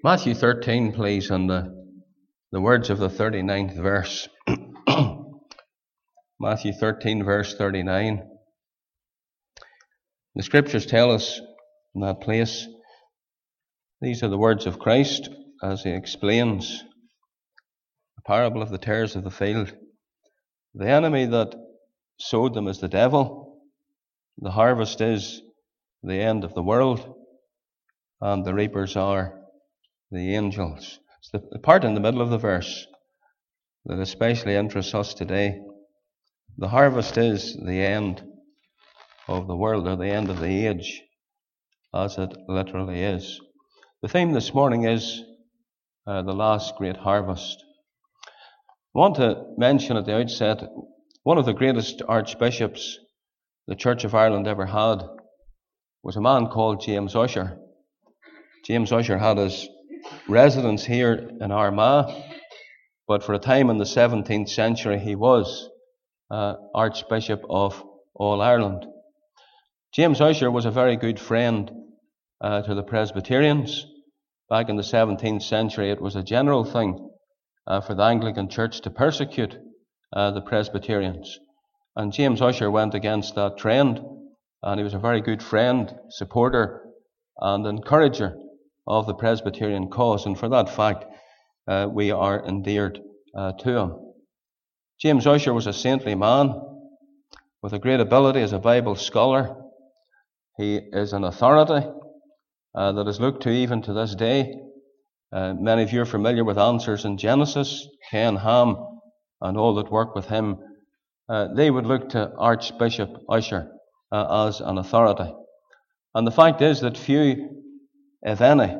Matthew 13, please, and the words of the 39th verse. Matthew 13, verse 39. The scriptures tell us in that place, these are the words of Christ as he explains the parable of the tares of the field. The enemy that sowed them is the devil. The harvest is the end of the world, and the reapers are the angels. It's the part in the middle of the verse that especially interests us today. The harvest is the end of the world, or the end of the age, as it literally is. The theme this morning is the last great harvest. I want to mention at the outset, one of the greatest archbishops the Church of Ireland ever had was a man called James Ussher. James Ussher had his residence here in Armagh, but for a time in the 17th century he was Archbishop of all Ireland. James Ussher was a very good friend to the Presbyterians. Back in the 17th century it was a general thing for the Anglican Church to persecute the Presbyterians. And James Ussher went against that trend, and he was a very good friend, supporter and encourager of the Presbyterian cause, and for that fact we are endeared to him. James Ussher was a saintly man with a great ability as a Bible scholar. He is an authority that is looked to even to this day. Many of you are familiar with Answers in Genesis. Ken Ham and all that work with him, they would look to Archbishop Ussher as an authority. And the fact is that few, if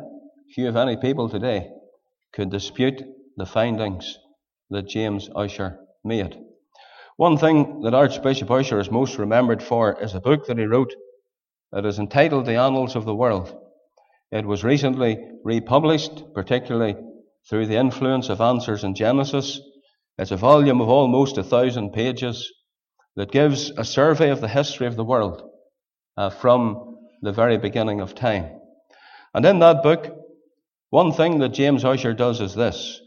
any people today could dispute the findings that James Ussher made. One thing that Archbishop Ussher is most remembered for is a book that he wrote that is entitled The Annals of the World. It was recently republished, particularly through the influence of Answers in Genesis. It's a volume of almost 1,000 pages that gives a survey of the history of the world from the very beginning of time. And in that book, one thing that James Ussher does is this.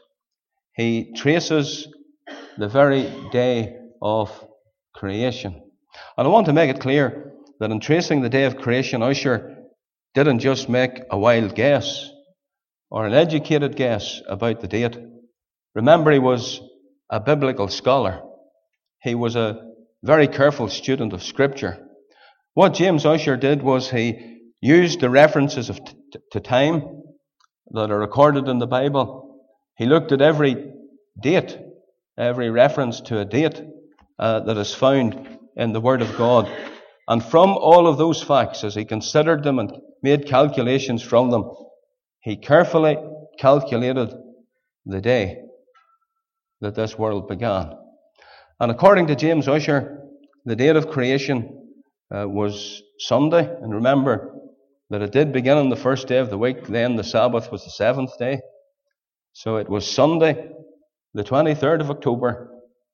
He traces the very day of creation. And I want to make it clear that in tracing the day of creation, Ussher didn't just make a wild guess or an educated guess about the date. Remember, he was a biblical scholar. He was a very careful student of Scripture. What James Ussher did was he used the references to time that are recorded in the Bible. He looked at every date, every reference to a date that is found in the Word of God. And from all of those facts, as he considered them and made calculations from them, he carefully calculated the day that this world began. And according to James Ussher, the date of creation was Sunday. And remember that it did begin on the first day of the week, then the Sabbath was the seventh day. So it was Sunday, the 23rd of October,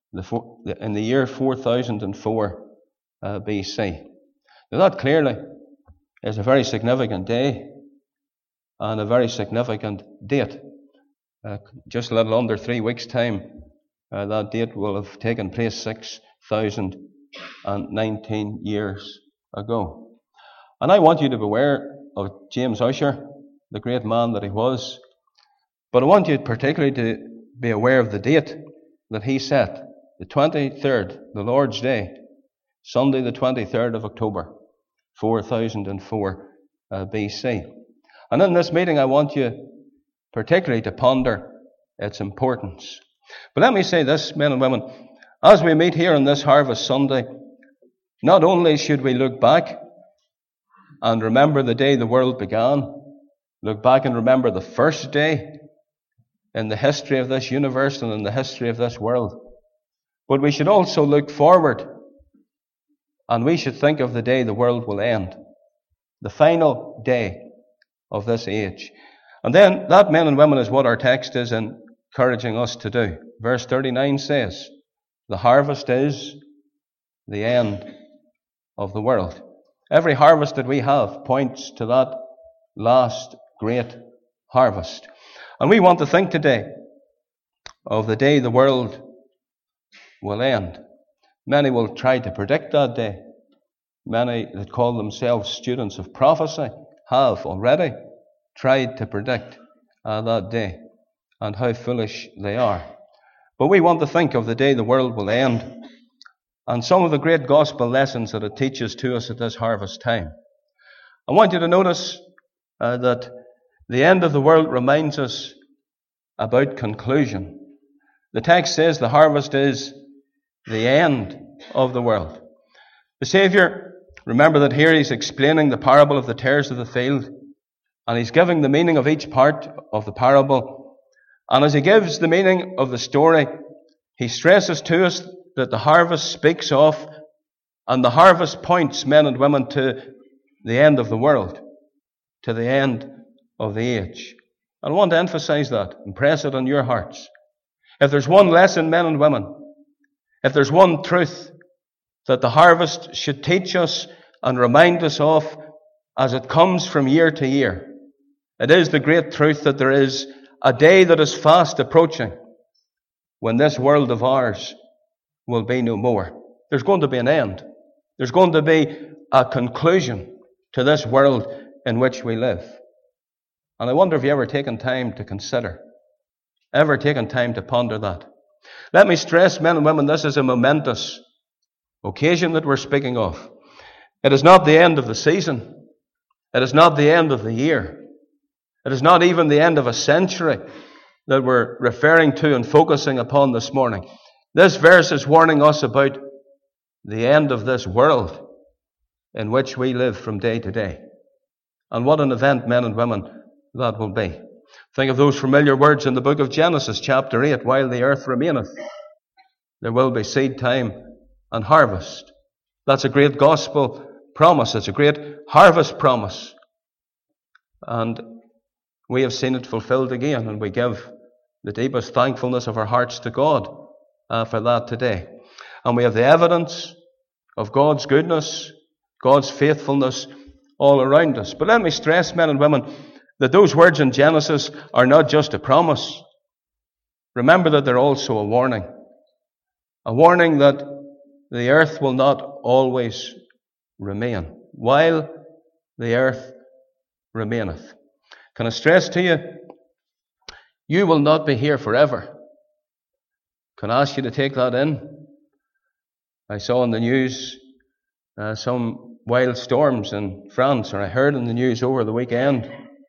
in the year 4004 BC. Now that clearly is a very significant day and a very significant date. Just a little under 3 weeks' time, that date will have taken place 6,019 years ago. And I want you to be aware of James Ussher, the great man that he was. But I want you particularly to be aware of the date that he set, the 23rd, the Lord's Day, Sunday the 23rd of October, 4004 BC. And in this meeting I want you particularly to ponder its importance. But let me say this, men and women, as we meet here on this Harvest Sunday, not only should we look back and remember the day the world began, look back and remember the first day in the history of this universe and in the history of this world, but we should also look forward, and we should think of the day the world will end, the final day of this age. And then that, men and women, is what our text is encouraging us to do. Verse 39 says, the harvest is the end of the world. Every harvest that we have points to that last great harvest. And we want to think today of the day the world will end. Many will try to predict that day. Many that call themselves students of prophecy have already tried to predict that day, and how foolish they are. But we want to think of the day the world will end, and some of the great gospel lessons that it teaches to us at this harvest time. I want you to notice that the end of the world reminds us about conclusion. The text says the harvest is the end of the world. The Saviour, remember that here he's explaining the parable of the tares of the field, and he's giving the meaning of each part of the parable. And as he gives the meaning of the story, he stresses to us that the harvest speaks of, and the harvest points men and women to the end of the world, to the end of the age. And I want to emphasize that, impress it on your hearts. If there's one lesson, men and women, if there's one truth that the harvest should teach us and remind us of as it comes from year to year, it is the great truth that there is a day that is fast approaching when this world of ours will be no more. There's going to be an end. There's going to be a conclusion to this world in which we live. And I wonder if you've ever taken time to consider, ever taken time to ponder that. Let me stress, men and women, this is a momentous occasion that we're speaking of. It is not the end of the season. It is not the end of the year. It is not even the end of a century that we're referring to and focusing upon this morning. This verse is warning us about the end of this world in which we live from day to day. And what an event, men and women, that will be. Think of those familiar words in the book of Genesis, chapter 8, while the earth remaineth, there will be seed time and harvest. That's a great gospel promise. It's a great harvest promise. And we have seen it fulfilled again, and we give the deepest thankfulness of our hearts to God for that today. And we have the evidence of God's goodness, God's faithfulness all around us. But let me stress, men and women, that those words in Genesis are not just a promise. Remember that they're also a warning that the earth will not always remain, while the earth remaineth. Can I stress to you, you will not be here forever. Can I ask you to take that in? I saw in the news some wild storms in France, or I heard in the news over the weekend,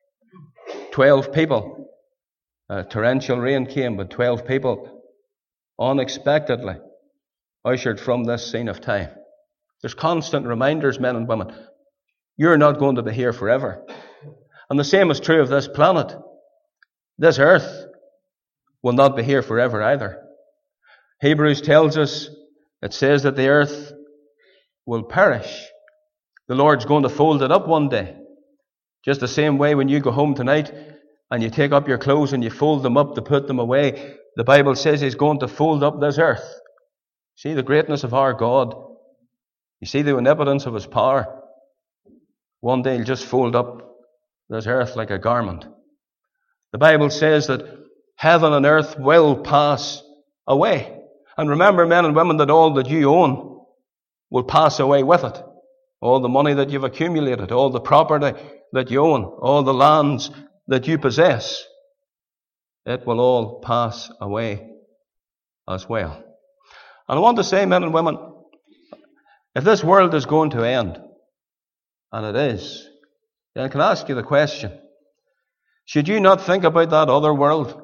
12 people, torrential rain came, but 12 people unexpectedly ushered from this scene of time. There's constant reminders, men and women, you're not going to be here forever. And the same is true of this planet. This earth will not be here forever either. Hebrews tells us, it says that the earth will perish. The Lord's going to fold it up one day. Just the same way when you go home tonight and you take up your clothes and you fold them up to put them away, the Bible says He's going to fold up this earth. See the greatness of our God. You see the omnipotence of His power. One day He'll just fold up this earth like a garment. The Bible says that heaven and earth will pass away. And remember, men and women, that all that you own will pass away with it. All the money that you've accumulated, all the property that you own, all the lands that you possess, it will all pass away as well. And I want to say, men and women, if this world is going to end, and it is, then I can ask you the question, should you not think about that other world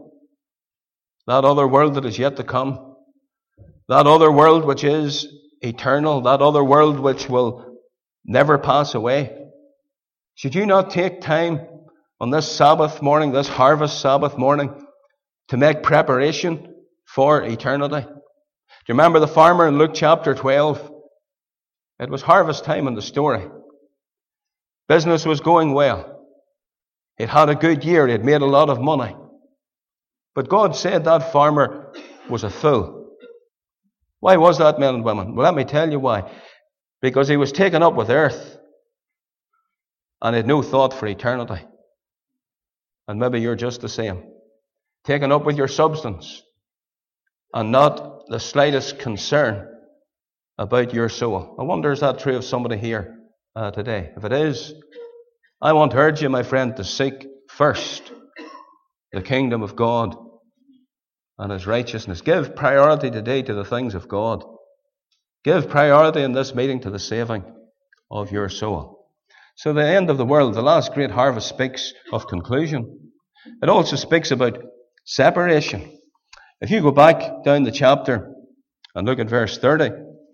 that is yet to come, that other world which is eternal, that other world which will never pass away? Should you not take time on this Sabbath morning, this harvest Sabbath morning, to make preparation for eternity? Do you remember the farmer in Luke chapter 12? It was harvest time in the story. Business was going well. He'd had a good year. He'd made a lot of money. But God said that farmer was a fool. Why was that, men and women? Well, let me tell you why. Because he was taken up with earth and had no thought for eternity. And maybe you're just the same. taken up with your substance, and not the slightest concern about your soul. I wonder, is that true of somebody here today? If it is, I want to urge you, my friend, to seek first the kingdom of God and His righteousness. Give priority today to the things of God. Give priority in this meeting to the saving of your soul. So the end of the world, the last great harvest, speaks of conclusion. It also speaks about separation. If you go back down the chapter and look at verse 30,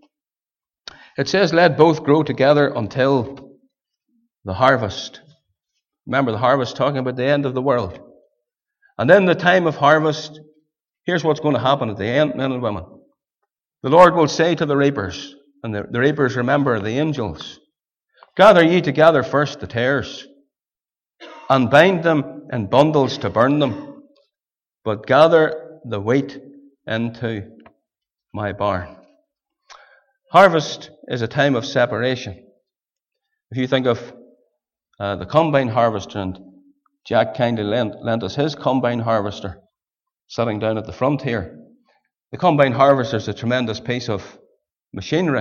it says, let both grow together until the harvest. Remember, the harvest talking about the end of the world. And in the time of harvest, here's what's going to happen at the end, men and women. The Lord will say to the reapers, and the reapers, remember, the angels, gather ye together first the tares, and bind them in bundles to burn them, but gather the wheat into my barn. Harvest is a time of separation. If you think of the combine harvester, and Jack kindly lent us his combine harvester, sitting down at the front here. The combine harvester is a tremendous piece of machinery.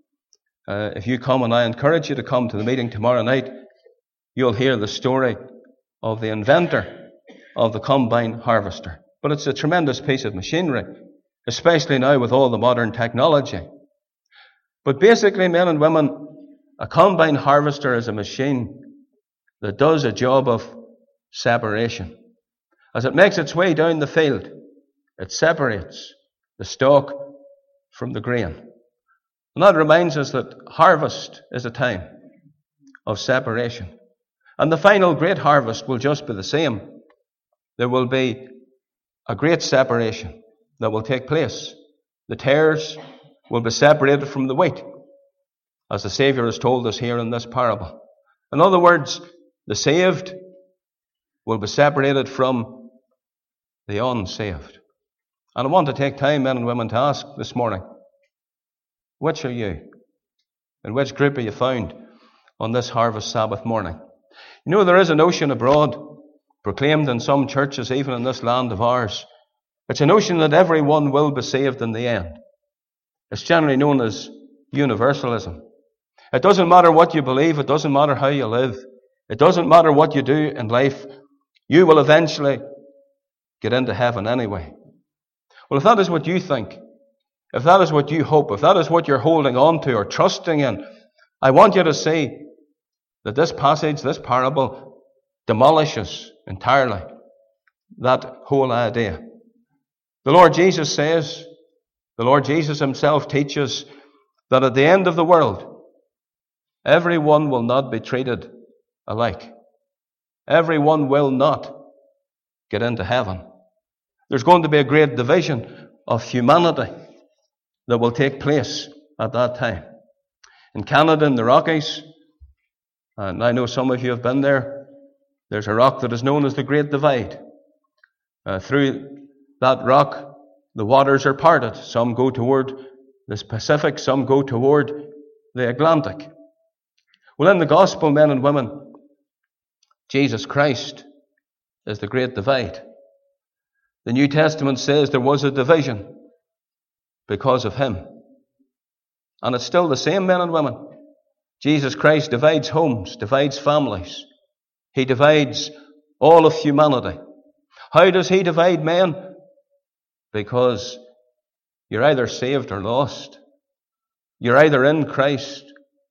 If you come, and I encourage you to come to the meeting tomorrow night, you'll hear the story of the inventor of the combine harvester. But it's a tremendous piece of machinery, especially now with all the modern technology. But basically, men and women, a combine harvester is a machine that does a job of separation. As it makes its way down the field, it separates the stalk from the grain. And that reminds us that harvest is a time of separation. And the final great harvest will just be the same. There will be a great separation that will take place. The tares will be separated from the wheat, as the Saviour has told us here in this parable. In other words, the saved will be separated from the unsaved. And I want to take time, men and women, to ask this morning, which are you? In which group are you found on this harvest Sabbath morning? You know, there is a notion abroad, proclaimed in some churches, even in this land of ours. It's a notion that everyone will be saved in the end. It's generally known as universalism. It doesn't matter what you believe. It doesn't matter how you live. It doesn't matter what you do in life. You will eventually get into heaven anyway. Well, if that is what you think, if that is what you hope, if that is what you're holding on to or trusting in, I want you to see that this passage, this parable, demolishes entirely that whole idea. The Lord Jesus says, the Lord Jesus himself teaches that at the end of the world, everyone will not be treated alike. Everyone will not get into heaven. There's going to be a great division of humanity that will take place at that time. In Canada, in the Rockies, and I know some of you have been there, there's a rock that is known as the Great Divide. Through that rock, the waters are parted. Some go toward the Pacific, some go toward the Atlantic. Well, in the gospel, men and women, Jesus Christ is the Great Divide. The New Testament says there was a division because of him. And it's still the same, men and women. Jesus Christ divides homes, divides families. He divides all of humanity. How does he divide men? Because you're either saved or lost. You're either in Christ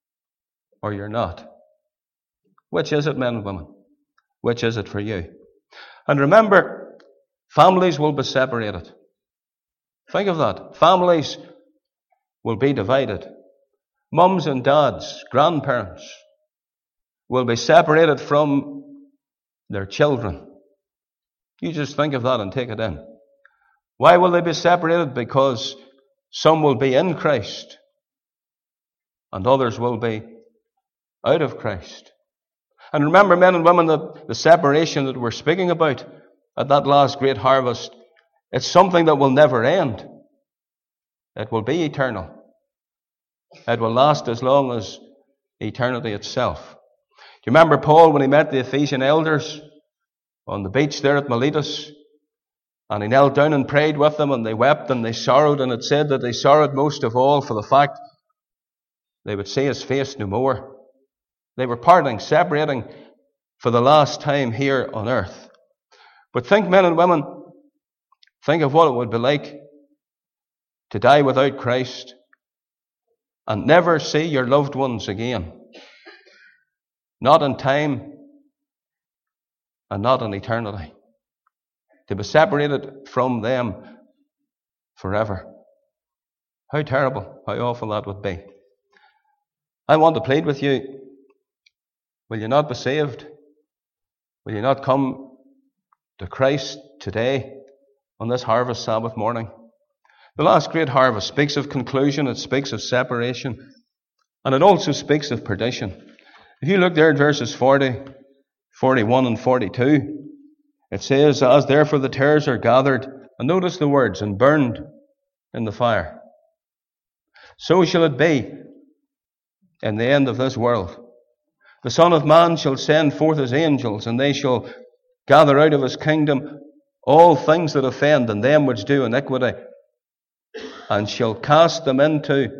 or you're not. Which is it, men and women? Which is it for you? And remember, families will be separated. Think of that. Families will be divided. Mums and dads, grandparents, will be separated from their children. You just think of that and take it in. Why will they be separated? Because some will be in Christ and others will be out of Christ. And remember, men and women, that the separation that we're speaking about at that last great harvest, it's something that will never end. It will be eternal. It will last as long as eternity itself. Do you remember Paul when he met the Ephesian elders on the beach there at Miletus? And he knelt down and prayed with them, and they wept and they sorrowed, and it said that they sorrowed most of all for the fact they would see his face no more. They were parting, separating for the last time here on earth. But think, men and women, think of what it would be like to die without Christ and never see your loved ones again. Not in time and not in eternity. To be separated from them forever. How terrible, how awful that would be. I want to plead with you. Will you not be saved? Will you not come to Christ today on this harvest Sabbath morning? The last great harvest speaks of conclusion, it speaks of separation, and it also speaks of perdition. If you look there at verses 40, 41 and 42, it says, as therefore the tares are gathered, and notice the words, and burned in the fire, so shall it be in the end of this world. The Son of Man shall send forth his angels, and they shall gather out of his kingdom all things that offend, and them which do iniquity, and shall cast them into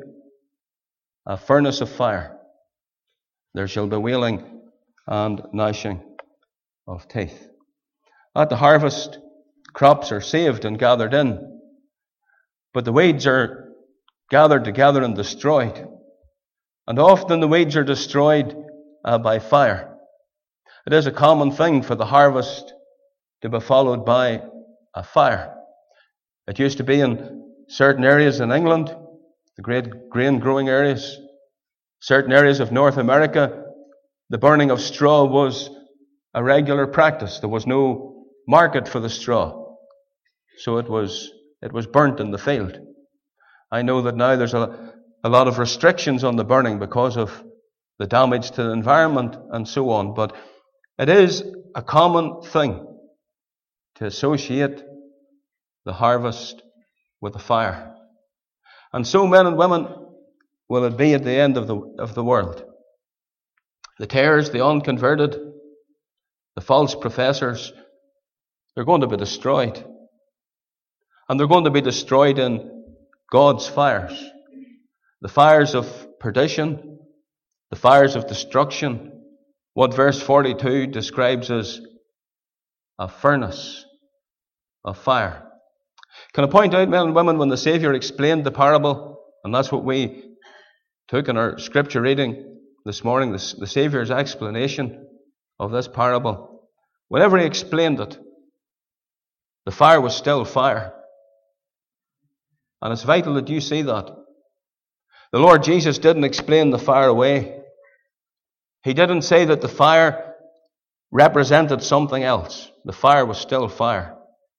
a furnace of fire. There shall be wailing and gnashing of teeth. At the harvest, crops are saved and gathered in, but the weeds are gathered together and destroyed. And often the weeds are destroyed by fire. It is a common thing for the harvest to be followed by a fire. It used to be in certain areas in England, the great grain growing areas, certain areas of North America, the burning of straw was a regular practice. There was no market for the straw, so it was burnt in the field. I know that now there's a lot of restrictions on the burning because of the damage to the environment and so on, but it is a common thing to associate the harvest with the fire. And so, men and women, will it be at the end of the world. The tares, the unconverted, the false professors, they're going to be destroyed. And they're going to be destroyed in God's fires. The fires of perdition, the fires of destruction, what verse 42 describes as a furnace of fire. Can I point out, men and women, when the Saviour explained the parable, and that's what we took in our scripture reading this morning, the Saviour's explanation of this parable, whenever he explained it, the fire was still fire. And it's vital that you see that. The Lord Jesus didn't explain the fire away. He didn't say that the fire represented something else. The fire was still fire.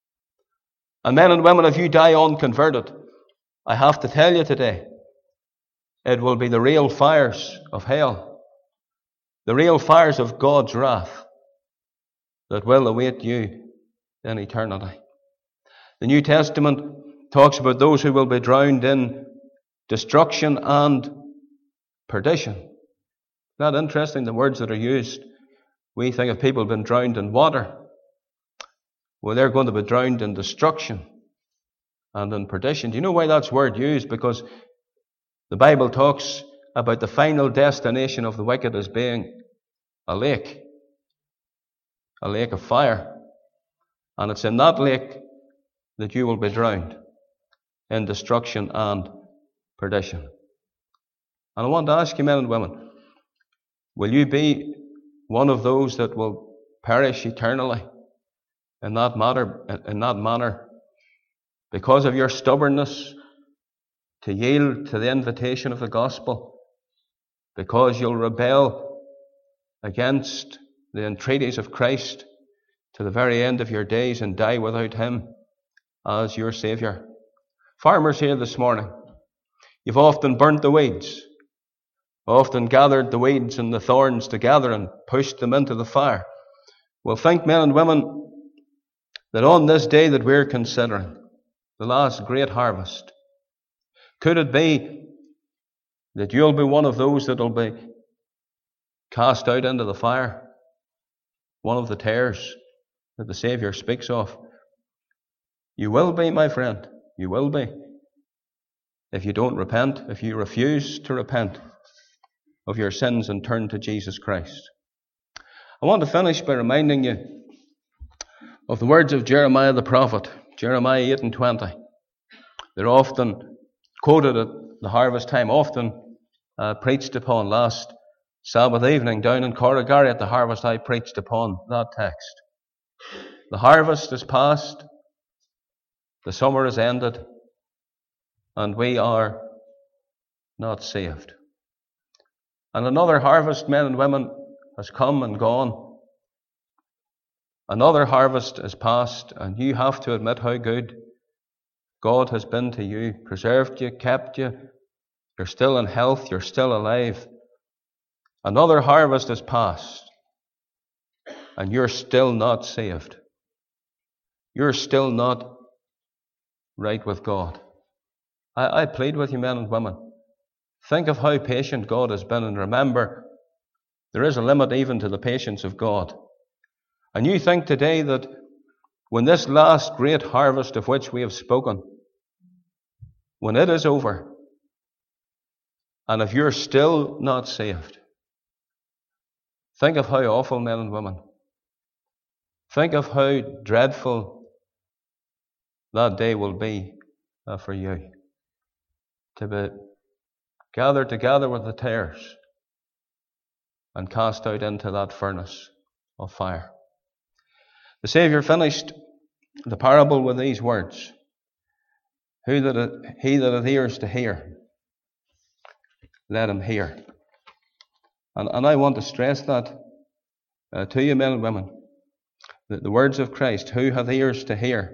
And men and women, if you die unconverted, I have to tell you today, it will be the real fires of hell, the real fires of God's wrath that will await you in eternity. The New Testament talks about those who will be drowned in destruction and perdition. Isn't that interesting, the words that are used? We think of people being drowned in water. Well, they're going to be drowned in destruction and in perdition. Do you know why that's word used? Because the Bible talks about the final destination of the wicked as being a lake of fire. And it's in that lake that you will be drowned in destruction and perdition. And I want to ask you, men and women, will you be one of those that will perish eternally in that manner because of your stubbornness to yield to the invitation of the gospel, because you'll rebel against the entreaties of Christ to the very end of your days and die without him as your Saviour? Farmers here this morning, you've often burnt the weeds, often gathered the weeds and the thorns together and pushed them into the fire. Well, think, men and women, that on this day that we're considering, the last great harvest, could it be that you'll be one of those that will be cast out into the fire? One of the tares that the Saviour speaks of. You will be, my friend. You will be. If you don't repent, if you refuse to repent of your sins and turn to Jesus Christ. I want to finish by reminding you of the words of Jeremiah the prophet, Jeremiah 8:20. They're often quoted at the harvest time, often preached upon. Last Sabbath evening down in Corrigary at the harvest, I preached upon that text. The harvest is past, the summer is ended, and we are not saved. And another harvest, men and women, has come and gone. Another harvest is past, and you have to admit how good God has been to you, preserved you, kept you. You're still in health, you're still alive. Another harvest is past, and you're still not saved. You're still not right with God. I plead with you, men and women. Think of how patient God has been, and remember, there is a limit even to the patience of God. And you think today that when this last great harvest of which we have spoken, when it is over, and if you're still not saved, think of how awful, men and women. Think of how dreadful that day will be for you. To be gathered together with the tares and cast out into that furnace of fire. The Saviour finished the parable with these words: He that hath ears to hear, let him hear. And I want to stress that to you, men and women. The words of Christ: who hath ears to hear,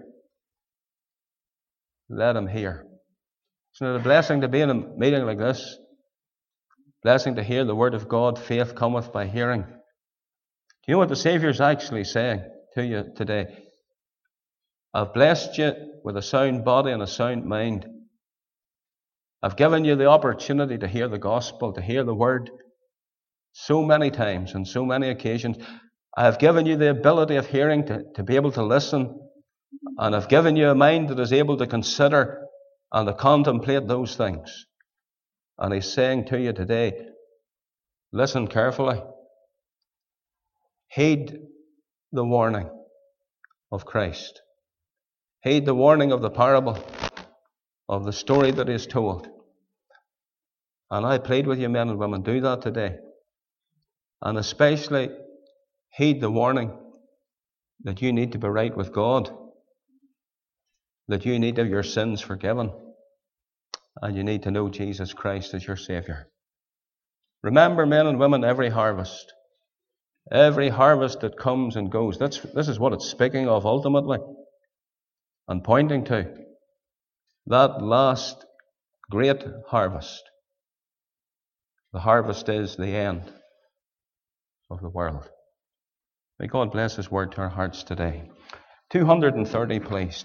let him hear. Isn't it a blessing to be in a meeting like this? Blessing to hear the word of God. Faith cometh by hearing. Do you know what the Saviour's actually saying to you today? I've blessed you with a sound body and a sound mind. I've given you the opportunity to hear the gospel, to hear the word so many times and so many occasions. I have given you the ability of hearing to be able to listen. And I've given you a mind that is able to consider and to contemplate those things. And He's saying to you today, listen carefully. Heed the warning of Christ. Heed the warning of the parable, of the story that is told. And I plead with you, men and women, do that today. And especially heed the warning that you need to be right with God, that you need to have your sins forgiven, and you need to know Jesus Christ as your Saviour. Remember, men and women, every harvest that comes and goes, this is what it's speaking of ultimately and pointing to. That last great harvest. The harvest is the end of the world. May God bless His word to our hearts today. 230, please.